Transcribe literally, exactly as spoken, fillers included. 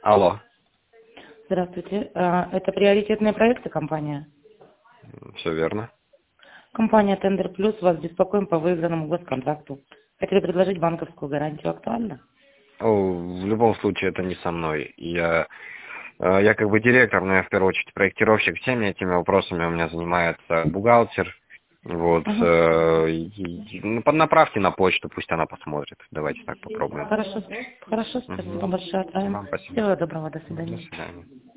Алло. Здравствуйте. А, Это приоритетные проекты компания? Все верно. Компания Тендер Плюс, вас беспокоим по выигранному госконтракту. Хотели предложить банковскую гарантию. Актуально? О, в любом случае это не со мной. Я, э, я как бы директор, но я в первую очередь проектировщик. Всеми этими вопросами у меня занимается бухгалтер. Вот. Угу. э, и- ну, под- направьте на почту, пусть она посмотрит. Давайте так попробуем. Хорошо. Хорошо, спасибо Мгм. большое. Отправим. Вам спасибо. Всего доброго, до До свидания. свидания.